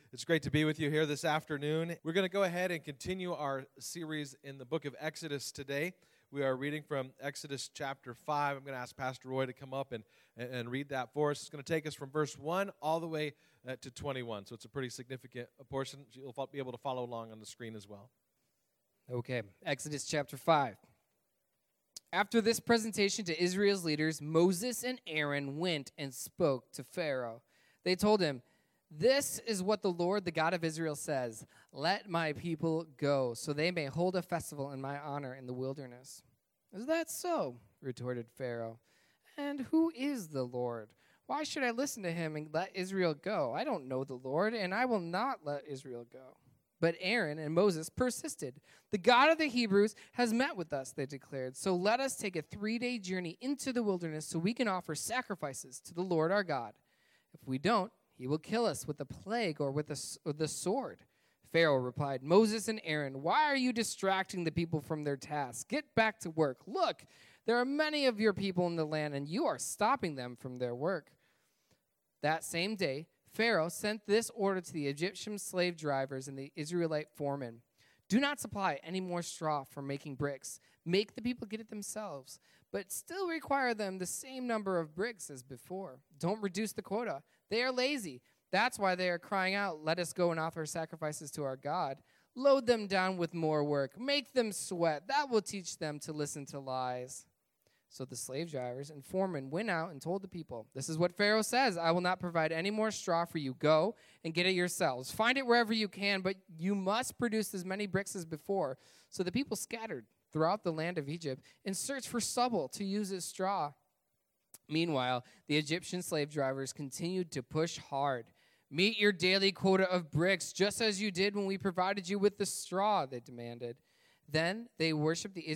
It's great to be with you here this afternoon. We're going to go ahead and continue our series in the book of Exodus today. We are reading from Exodus chapter 5. I'm going to ask Pastor Roy to come up and read that for us. It's going to take us from verse 1 all the way to 21. So it's a pretty significant portion. You'll be able to follow along on the screen as well. Okay, Exodus chapter 5. After this presentation to Israel's leaders, Moses and Aaron went and spoke to Pharaoh. They told him, "This is what the Lord, the God of Israel, says. Let my people go, so they may hold a festival in my honor in the wilderness." "Is that so?" retorted Pharaoh. "And who is the Lord? Why should I listen to him and let Israel go? I don't know the Lord, and I will not let Israel go." But Aaron and Moses persisted. "The God of the Hebrews has met with us," they declared. "So let us take a 3-day journey into the wilderness so we can offer sacrifices to the Lord our God. If we don't, he will kill us with a plague or with the sword." Pharaoh replied, "Moses and Aaron, why are you distracting the people from their tasks? Get back to work. Look, there are many of your people in the land, and you are stopping them from their work." That same day, Pharaoh sent this order to the Egyptian slave drivers and the Israelite foremen: "Do not supply any more straw for making bricks. Make the people get it themselves, but still require them the same number of bricks as before. Don't reduce the quota. They are lazy. That's why they are crying out, 'Let us go and offer sacrifices to our God.' Load them down with more work. Make them sweat. That will teach them to listen to lies." So the slave drivers and foremen went out and told the people, "This is what Pharaoh says. I will not provide any more straw for you. Go and get it yourselves. Find it wherever you can, but you must produce as many bricks as before." So the people scattered throughout the land of Egypt and searched for stubble to use as straw. Meanwhile, the Egyptian slave drivers continued to push hard. "Meet your daily quota of bricks, just as you did when we provided you with the straw," they demanded. Then they whipped the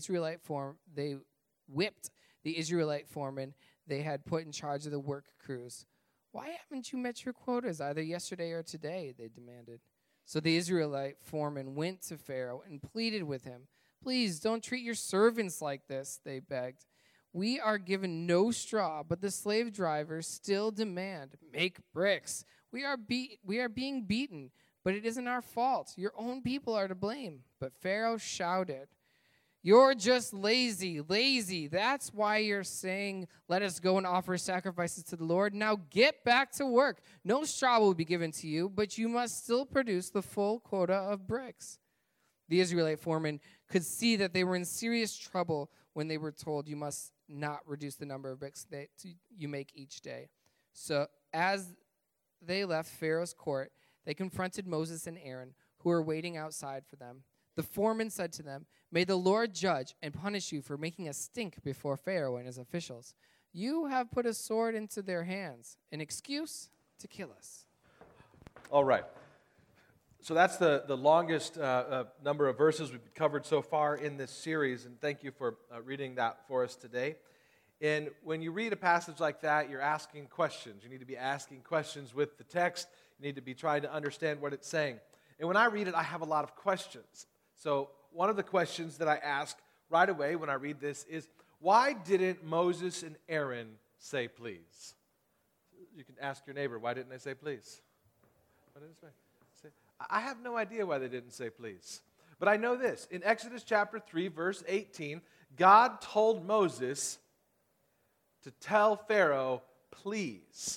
Israelite foreman they had put in charge of the work crews. "Why haven't you met your quotas either yesterday or today?" they demanded. So the Israelite foreman went to Pharaoh and pleaded with him. "Please don't treat your servants like this," they begged. "We are given no straw, but the slave drivers still demand, 'Make bricks.' We are being beaten, but it isn't our fault. Your own people are to blame." But Pharaoh shouted, "You're just lazy. That's why you're saying, 'Let us go and offer sacrifices to the Lord.' Now get back to work. No straw will be given to you, but you must still produce the full quota of bricks." The Israelite foremen could see that they were in serious trouble when they were told, "You must not reduce the number of bricks that you make each day." So as they left Pharaoh's court, they confronted Moses and Aaron, who were waiting outside for them. The foreman said to them, "May the Lord judge and punish you for making a stink before Pharaoh and his officials. You have put a sword into their hands, an excuse to kill us." All right. So that's the longest number of verses we've covered so far in this series, and thank you for reading that for us today. And when you read a passage like that, you're asking questions. You need to be asking questions with the text. You need to be trying to understand what it's saying. And when I read it, I have a lot of questions. So one of the questions that I ask right away when I read this is, why didn't Moses and Aaron say please? You can ask your neighbor, why didn't they say please? Why didn't they say? I have no idea why they didn't say please. But I know this. In Exodus chapter 3, verse 18, God told Moses to tell Pharaoh, "Please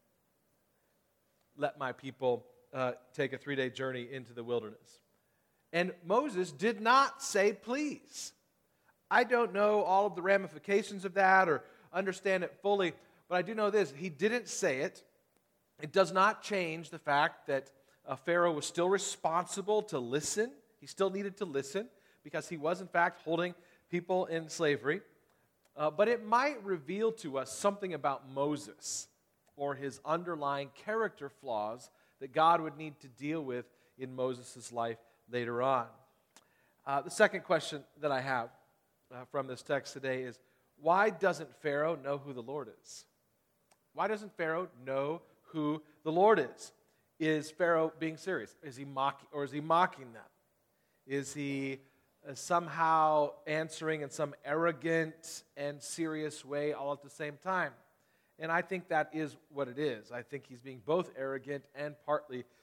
let my people take a 3-day journey into the wilderness." And Moses did not say please. I don't know all of the ramifications of that or understand it fully, but I do know this. He didn't say it. It does not change the fact that Pharaoh was still responsible to listen. He still needed to listen because he was, in fact, holding people in slavery. But it might reveal to us something about Moses or his underlying character flaws that God would need to deal with in Moses' life later on. The second question that I have from this text today is, why doesn't Pharaoh know who the Lord is? Why doesn't Pharaoh know who the Lord is? Is Pharaoh being serious? Is he mocking them? Is he somehow answering in some arrogant and serious way all at the same time? And I think that is what it is. I think he's being both arrogant and partly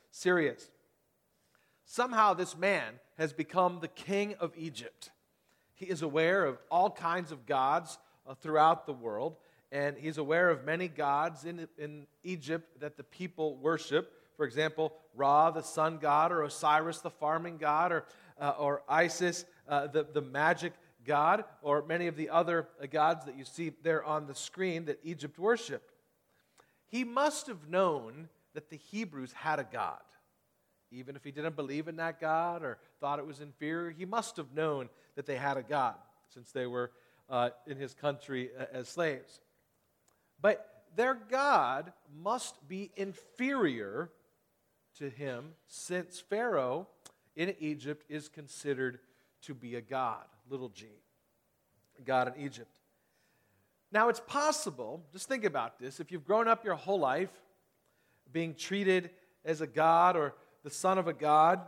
serious. Somehow this man has become the king of Egypt. He is aware of all kinds of gods throughout the world, and he's aware of many gods in Egypt that the people worship. For example, Ra, the sun god, or Osiris, the farming god, or Isis, the magic god, or many of the other gods that you see there on the screen that Egypt worshipped. He must have known that the Hebrews had a God. Even if he didn't believe in that God or thought it was inferior, he must have known that they had a God since they were in his country as slaves. But their God must be inferior to him, since Pharaoh in Egypt is considered to be a god, little g, a god in Egypt. Now it's possible, just think about this, if you've grown up your whole life being treated as a god or the son of a god,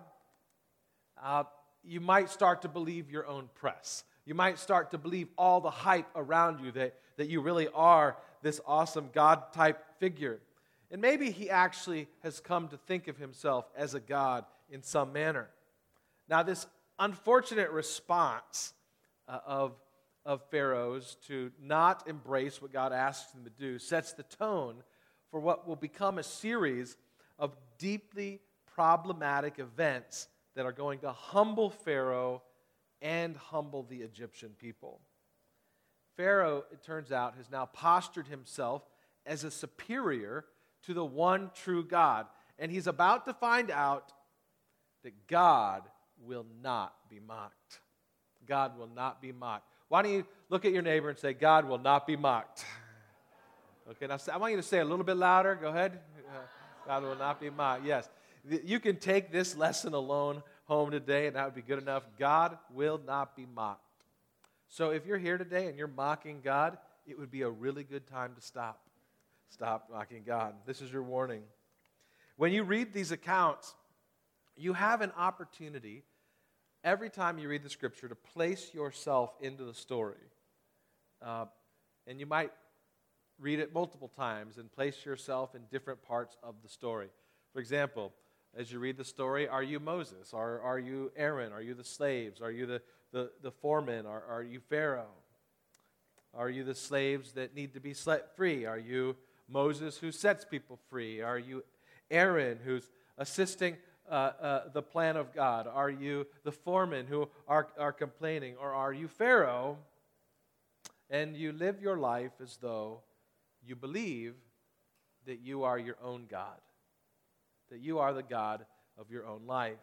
you might start to believe your own press. You might start to believe all the hype around you that you really are this awesome God-type figure. And maybe he actually has come to think of himself as a god in some manner. Now, this unfortunate response of Pharaoh's to not embrace what God asks them to do sets the tone for what will become a series of deeply problematic events that are going to humble Pharaoh and humble the Egyptian people. Pharaoh, it turns out, has now postured himself as a superior to the one true God. And he's about to find out that God will not be mocked. God will not be mocked. Why don't you look at your neighbor and say, God will not be mocked. Okay, now I want you to say a little bit louder. Go ahead. God will not be mocked. Yes. You can take this lesson alone home today, and that would be good enough. God will not be mocked. So if you're here today and you're mocking God, it would be a really good time to stop. Stop mocking God. This is your warning. When you read these accounts, you have an opportunity every time you read the Scripture to place yourself into the story. And you might read it multiple times and place yourself in different parts of the story. For example, as you read the story, are you Moses? Are you Aaron? Are you the slaves? Are you the foreman? Are you Pharaoh? Are you the slaves that need to be set free? Are you Moses who sets people free? Are you Aaron who's assisting the plan of God? Are you the foreman who are complaining? Or are you Pharaoh and you live your life as though you believe that you are your own God, that you are the God of your own life?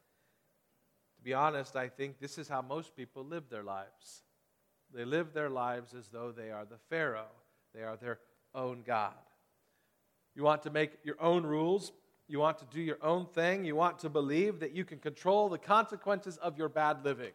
To be honest, I think this is how most people live their lives. They live their lives as though they are the Pharaoh. They are their own God. You want to make your own rules. You want to do your own thing. You want to believe that you can control the consequences of your bad living.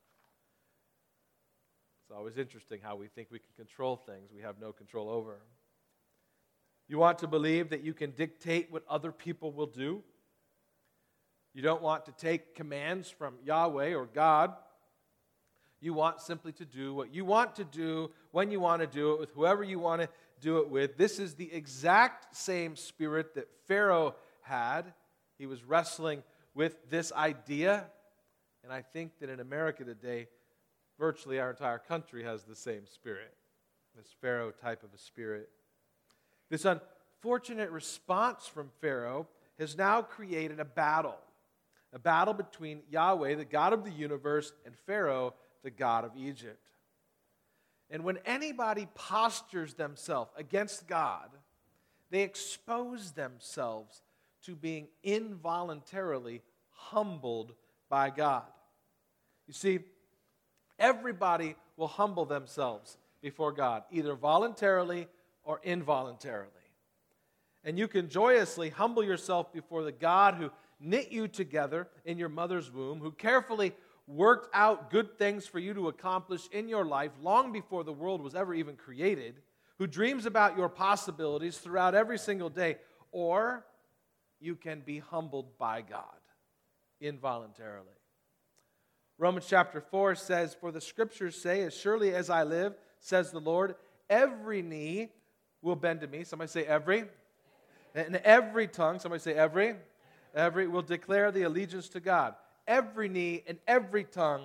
It's always interesting how we think we can control things we have no control over. You want to believe that you can dictate what other people will do. You don't want to take commands from Yahweh or God. You want simply to do what you want to do, when you want to do it, with whoever you want to do it with. This is the exact same spirit that Pharaoh had. He was wrestling with this idea. And I think that in America today, virtually our entire country has the same spirit, this Pharaoh type of a spirit. This unfortunate response from Pharaoh has now created a battle between Yahweh, the God of the universe, and Pharaoh, the God of Egypt. And when anybody postures themselves against God, they expose themselves to being involuntarily humbled by God. You see, everybody will humble themselves before God, either voluntarily or involuntarily. And you can joyously humble yourself before the God who knit you together in your mother's womb, who carefully worked out good things for you to accomplish in your life long before the world was ever even created, who dreams about your possibilities throughout every single day. Or you can be humbled by God involuntarily. Romans chapter 4 says, "For the Scriptures say, as surely as I live, says the Lord, every knee will bend to me." Somebody say every. And every tongue, somebody say every. Every will declare the allegiance to God. Every knee and every tongue.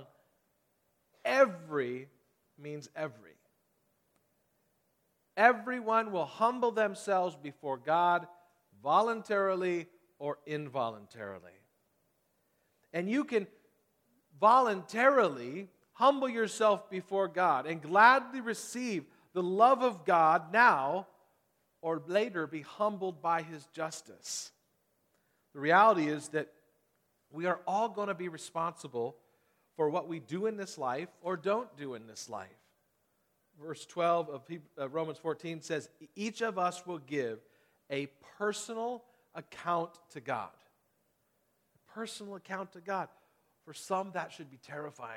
Every means every. Everyone will humble themselves before God voluntarily or involuntarily. And you can voluntarily humble yourself before God and gladly receive the love of God now or later be humbled by His justice. The reality is that we are all going to be responsible for what we do in this life or don't do in this life. Verse 12 of Romans 14 says, each of us will give a personal account to God. A personal account to God. For some, that should be terrifying.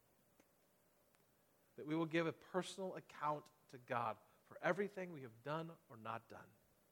That we will give a personal account to God for everything we have done or not done.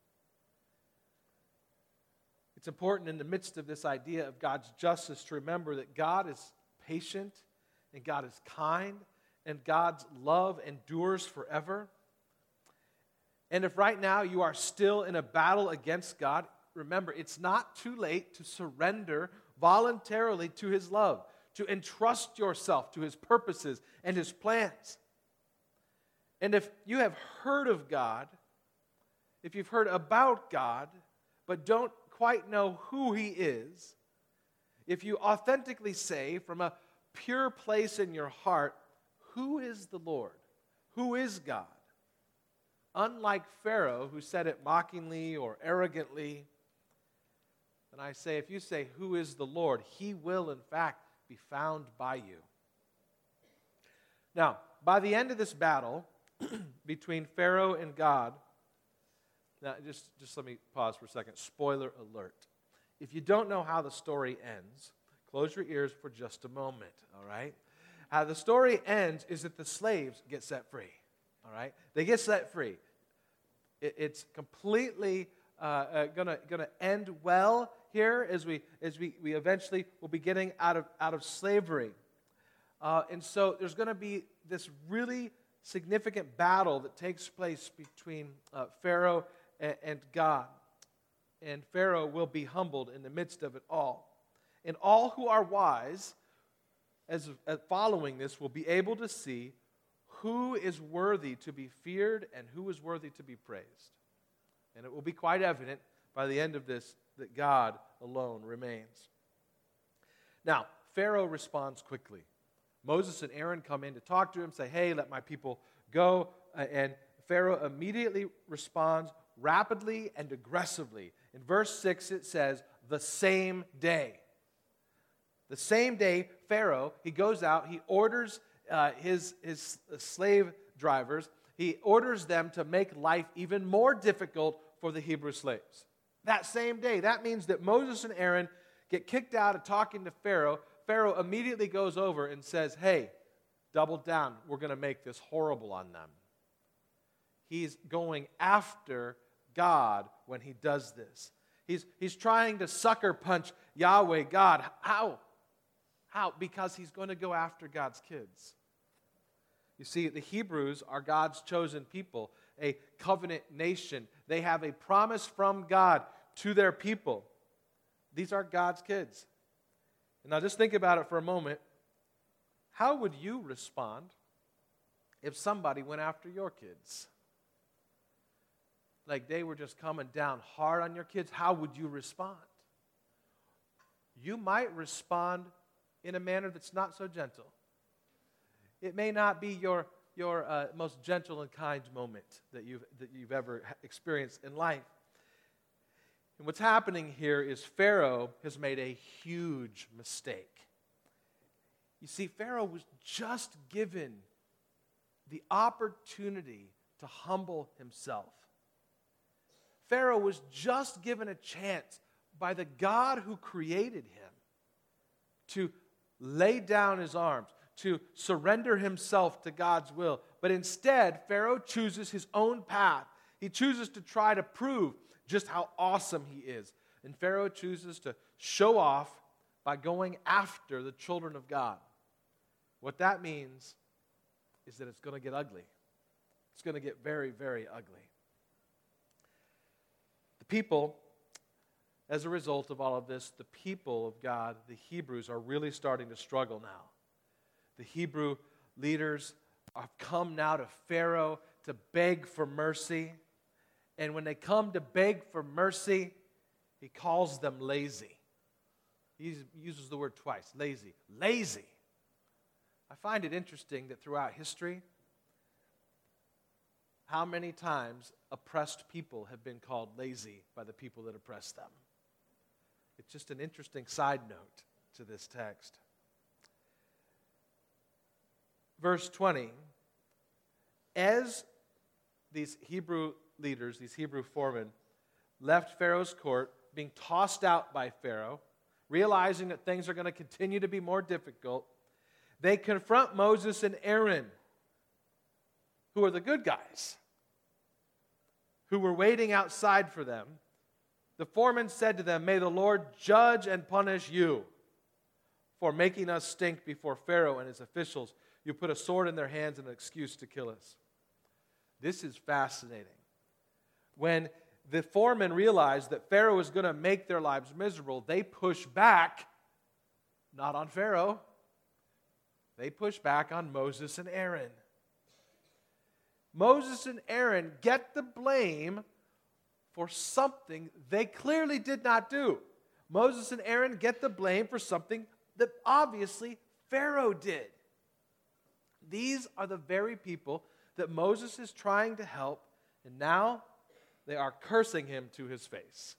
It's important in the midst of this idea of God's justice to remember that God is patient and God is kind and God's love endures forever. And if right now you are still in a battle against God, remember, it's not too late to surrender voluntarily to His love, to entrust yourself to His purposes and His plans. And if you have heard of God, if you've heard about God, but don't quite know who He is, if you authentically say from a pure place in your heart, who is the Lord? Who is God? Unlike Pharaoh, who said it mockingly or arrogantly, and I say, if you say, who is the Lord? He will, in fact, be found by you. Now, by the end of this battle between Pharaoh and God, now just let me pause for a second. Spoiler alert. If you don't know how the story ends, close your ears for just a moment, all right? How the story ends is that the slaves get set free, all right? They get set free. It's completely gonna end well here as we eventually will be getting out of slavery, and so there's going to be this really significant battle that takes place between Pharaoh and God, and Pharaoh will be humbled in the midst of it all, and all who are wise, as following this, will be able to see who is worthy to be feared and who is worthy to be praised. And it will be quite evident by the end of this that God alone remains. Now, Pharaoh responds quickly. Moses and Aaron come in to talk to him, say, hey, let my people go. And Pharaoh immediately responds rapidly and aggressively. In verse 6 it says, the same day. The same day, Pharaoh, he goes out, he orders his slave drivers, he orders them to make life even more difficult for the Hebrew slaves. That same day, that means that Moses and Aaron get kicked out of talking to Pharaoh. Pharaoh immediately goes over and says, hey, double down, we're going to make this horrible on them. He's going after God when he does this. He's trying to sucker punch Yahweh, God. How? Because he's going to go after God's kids. You see, the Hebrews are God's chosen people, a covenant nation. They have a promise from God to their people. These are God's kids. And now just think about it for a moment. How would you respond if somebody went after your kids? Like they were just coming down hard on your kids, how would you respond? You might respond in a manner that's not so gentle. It may not be your most gentle and kind moment that you've ever experienced in life. And what's happening here is Pharaoh has made a huge mistake. You see, Pharaoh was just given the opportunity to humble himself. Pharaoh was just given a chance by the God who created him to lay down his arms, to surrender himself to God's will. But instead, Pharaoh chooses his own path. He chooses to try to prove just how awesome he is. And Pharaoh chooses to show off by going after the children of God. What that means is that it's going to get ugly. It's going to get very, very ugly. The people as a result of all of this, the people of God, the Hebrews, are really starting to struggle now. The Hebrew leaders have come now to Pharaoh to beg for mercy. And when they come to beg for mercy, he calls them lazy. He uses the word twice, lazy. Lazy. I find it interesting that throughout history, how many times oppressed people have been called lazy by the people that oppress them. It's just an interesting side note to this text. Verse 20, as these Hebrew leaders, these Hebrew foremen, left Pharaoh's court, being tossed out by Pharaoh, realizing that things are going to continue to be more difficult, they confront Moses and Aaron, who are the good guys, who were waiting outside for them. The foreman said to them, "May the Lord judge and punish you for making us stink before Pharaoh and his officials. You put a sword in their hands and an excuse to kill us." This is fascinating. When the foreman realized that Pharaoh was going to make their lives miserable, they push back, not on Pharaoh. They push back on Moses and Aaron. Moses and Aaron get the blame for something they clearly did not do. Moses and Aaron get the blame for something that obviously Pharaoh did. These are the very people that Moses is trying to help, and now they are cursing him to his face.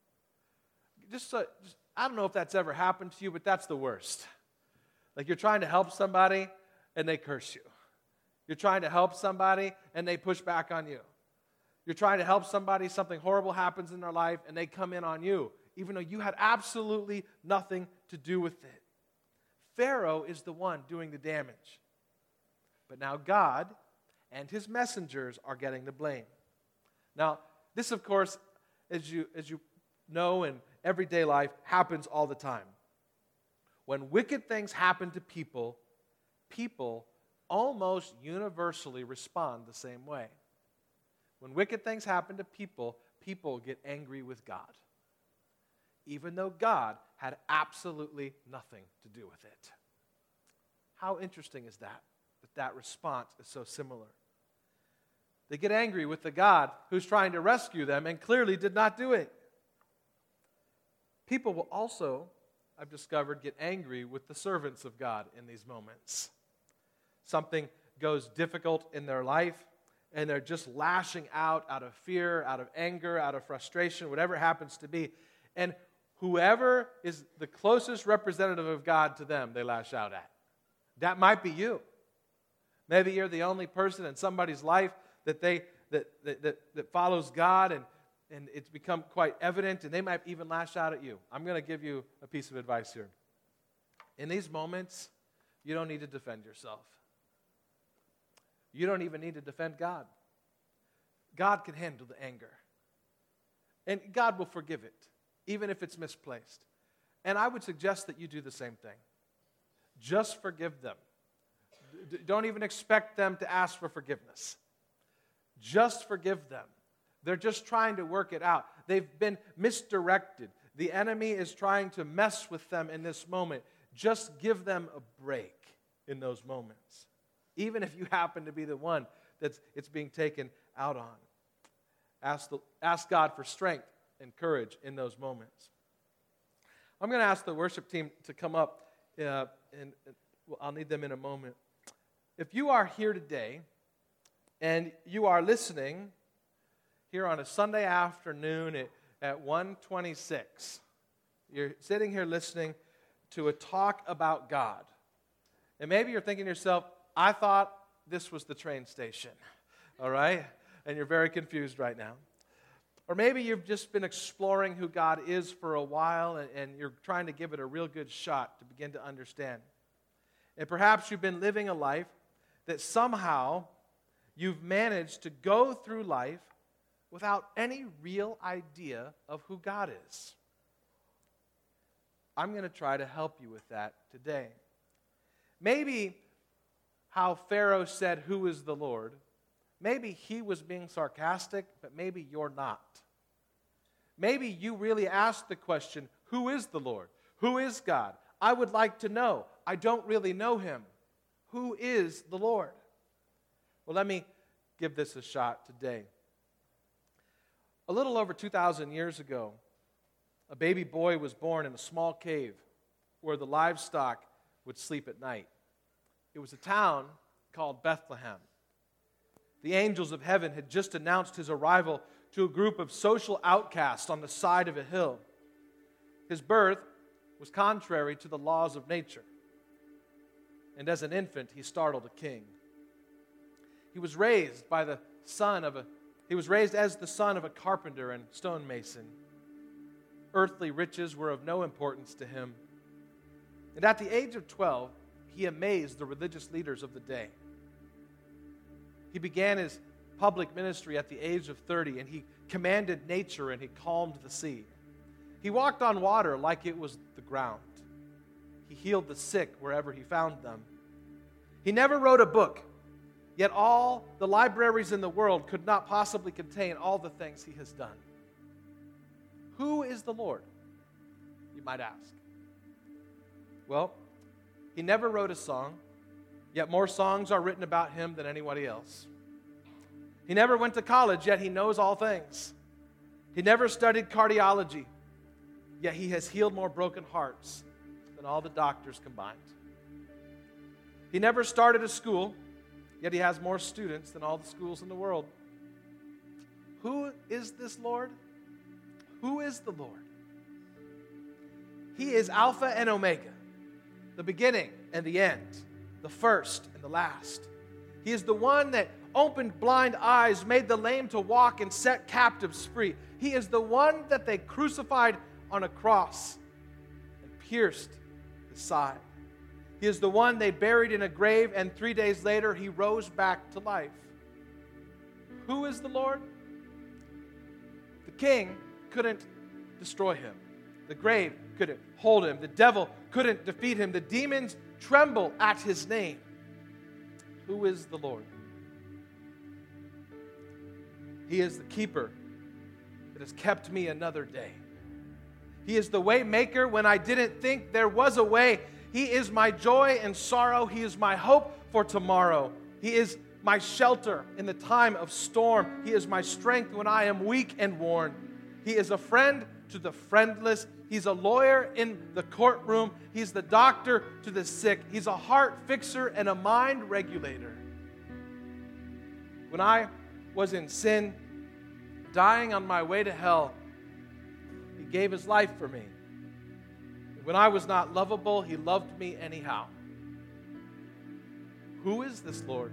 I don't know if that's ever happened to you, but that's the worst. Like you're trying to help somebody, and they curse you. You're trying to help somebody, and they push back on you. You're trying to help somebody, something horrible happens in their life, and they come in on you, even though you had absolutely nothing to do with it. Pharaoh is the one doing the damage. But now God and his messengers are getting the blame. Now, this, of course, as you know in everyday life, happens all the time. When wicked things happen to people, people almost universally respond the same way. When wicked things happen to people, people get angry with God, even though God had absolutely nothing to do with it. How interesting is that that response is so similar? They get angry with the God who's trying to rescue them and clearly did not do it. People will also, I've discovered, get angry with the servants of God in these moments. Something goes difficult in their life, and they're just lashing out of fear, out of anger, out of frustration, whatever it happens to be. And whoever is the closest representative of God to them, they lash out at. That might be you. Maybe you're the only person in somebody's life that follows God, and it's become quite evident, and they might even lash out at you. I'm going to give you a piece of advice here. In these moments, you don't need to defend yourself. You don't even need to defend God. God can handle the anger. And God will forgive it, even if it's misplaced. And I would suggest that you do the same thing. Just forgive them. Don't even expect them to ask for forgiveness. Just forgive them. They're just trying to work it out. They've been misdirected. The enemy is trying to mess with them in this moment. Just give them a break in those moments, even if you happen to be the one that's it's being taken out on. Ask God for strength and courage in those moments. I'm going to ask the worship team to come up, and I'll need them in a moment. If you are here today and you are listening here on a Sunday afternoon at 1:26, you're sitting here listening to a talk about God. And maybe you're thinking to yourself, I thought this was the train station, all right? And you're very confused right now. Or maybe you've just been exploring who God is for a while, and you're trying to give it a real good shot to begin to understand. And perhaps you've been living a life that somehow you've managed to go through life without any real idea of who God is. I'm going to try to help you with that today. Maybe how Pharaoh said, "Who is the Lord?" Maybe he was being sarcastic, but maybe you're not. Maybe you really asked the question, who is the Lord? Who is God? I would like to know. I don't really know him. Who is the Lord? Well, let me give this a shot today. A little over 2,000 years ago, a baby boy was born in a small cave where the livestock would sleep at night. It was a town called Bethlehem. The angels of heaven had just announced his arrival to a group of social outcasts on the side of a hill. His birth was contrary to the laws of nature. And as an infant, he startled a king. He was raised as the son of a carpenter and stonemason. Earthly riches were of no importance to him. And at the age of 12, he amazed the religious leaders of the day. He began his public ministry at the age of 30, and he commanded nature and he calmed the sea. He walked on water like it was the ground. He healed the sick wherever he found them. He never wrote a book, yet all the libraries in the world could not possibly contain all the things he has done. Who is the Lord, you might ask? Well, he never wrote a song, yet more songs are written about him than anybody else. He never went to college, yet he knows all things. He never studied cardiology, yet he has healed more broken hearts than all the doctors combined. He never started a school, yet he has more students than all the schools in the world. Who is this Lord? Who is the Lord? He is Alpha and Omega, the beginning and the end, the first and the last. He is the one that opened blind eyes, made the lame to walk, and set captives free. He is the one that they crucified on a cross and pierced his side. He is the one they buried in a grave, and 3 days later he rose back to life. Who is the Lord? The king couldn't destroy him. The grave couldn't hold him. The devil couldn't defeat him. The demons tremble at his name. Who is the Lord? He is the keeper that has kept me another day. He is the way maker when I didn't think there was a way. He is my joy in sorrow. He is my hope for tomorrow. He is my shelter in the time of storm. He is my strength when I am weak and worn. He is a friend to the friendless. He's a lawyer in the courtroom. He's the doctor to the sick. He's a heart fixer and a mind regulator. When I was in sin, dying on my way to hell, he gave his life for me. When I was not lovable, he loved me anyhow. Who is this Lord?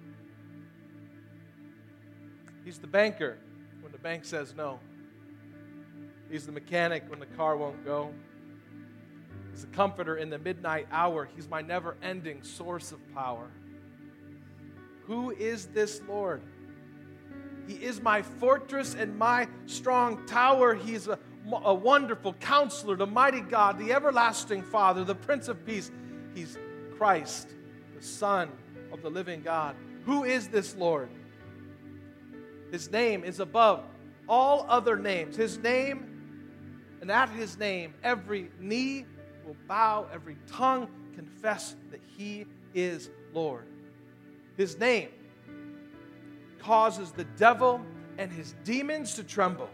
He's the banker when the bank says no. He's the mechanic when the car won't go. He's the comforter in the midnight hour. He's my never-ending source of power. Who is this Lord? He is my fortress and my strong tower. He's a wonderful counselor, the mighty God, the everlasting Father, the Prince of Peace. He's Christ, the Son of the living God. Who is this Lord? His name is above all other names. His name, and at his name, every knee will bow, every tongue confess that he is Lord. His name causes the devil and his demons to tremble.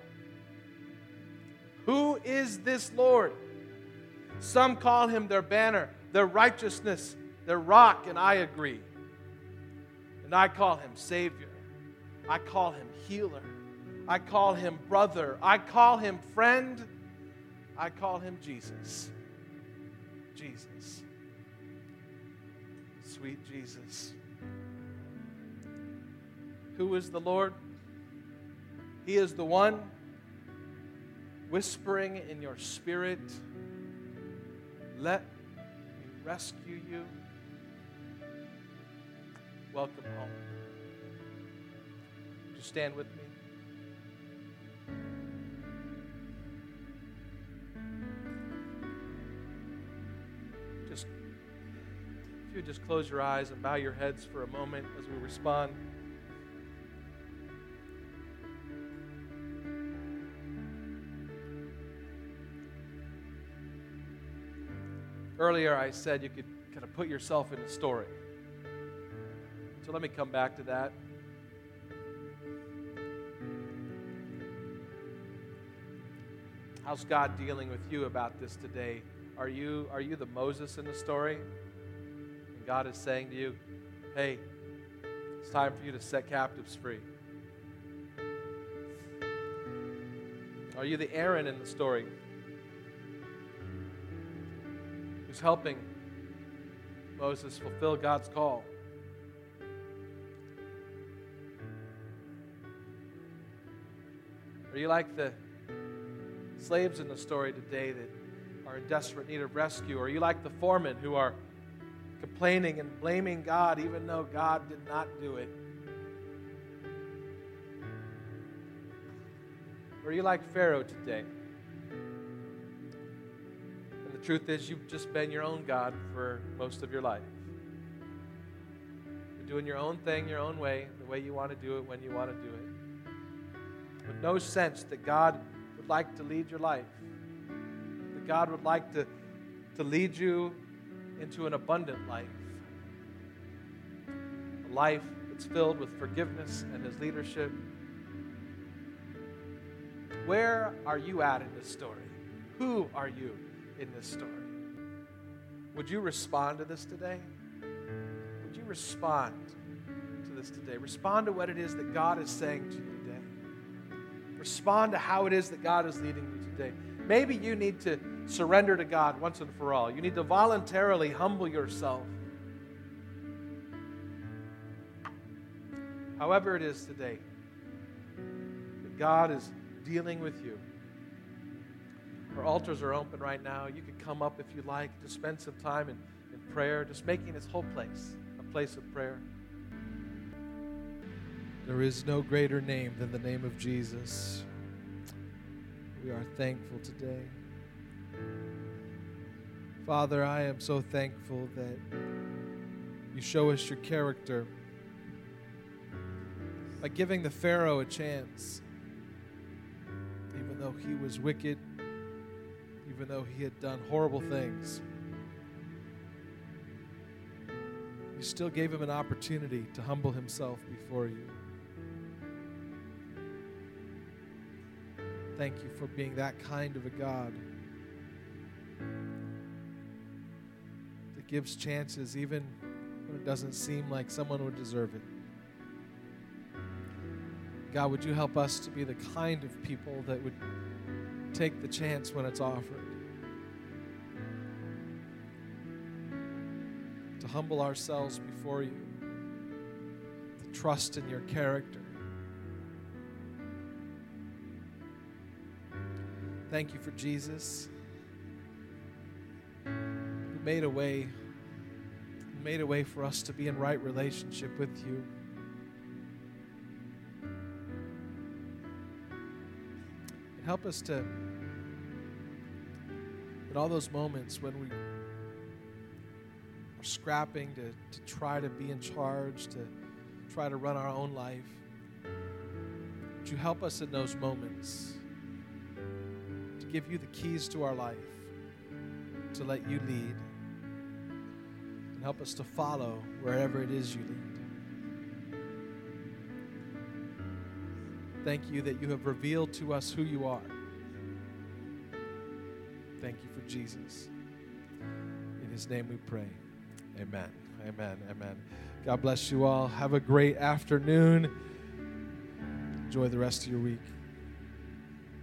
Who is this Lord? Some call him their banner, their righteousness, their rock, and I agree. And I call him Savior. I call him healer. I call him brother. I call him friend. I call him Jesus. Jesus. Sweet Jesus. Who is the Lord? He is the one whispering in your spirit, let me rescue you. Welcome home. Would you stand with me? If you would just close your eyes and bow your heads for a moment as we respond. Earlier I said you could kind of put yourself in a story. So let me come back to that. How's God dealing with you about this today? Are you the Moses in the story? And God is saying to you, hey, it's time for you to set captives free. Are you the Aaron in the story who's helping Moses fulfill God's call? Are you like the slaves in the story today that are in desperate need of rescue? Or are you like the foremen who are complaining and blaming God even though God did not do it? Or are you like Pharaoh today? And the truth is, you've just been your own God for most of your life. You're doing your own thing, your own way, the way you want to do it, when you want to do it. With no sense that God would like to lead your life. That God would like to lead you into an abundant life. A life that's filled with forgiveness and His leadership. Where are you at in this story? Who are you in this story? Would you respond to this today? Would you respond to this today? Respond to what it is that God is saying to you today. Respond to how it is that God is leading you today. Maybe you need to surrender to God once and for all. You need to voluntarily humble yourself. However it is today that God is dealing with you. Our altars are open right now. You could come up if you like to spend some time in prayer, just making this whole place a place of prayer. There is no greater name than the name of Jesus. We are thankful today. Father, I am so thankful that you show us your character by giving the Pharaoh a chance. Even though he was wicked, even though he had done horrible things, you still gave him an opportunity to humble himself before you. Thank you for being that kind of a God that gives chances even when it doesn't seem like someone would deserve it. God, would you help us to be the kind of people that would take the chance when it's offered, to humble ourselves before you, to trust in your character. Thank you for Jesus, who made a way for us to be in right relationship with you. And help us to, in all those moments when we are scrapping to try to be in charge, to try to run our own life, would you help us in those moments to give you the keys to our life, to let you lead, and help us to follow wherever it is you lead. Thank you that you have revealed to us who you are. Thank you for Jesus. In his name we pray. Amen. Amen. Amen. God bless you all. Have a great afternoon. Enjoy the rest of your week.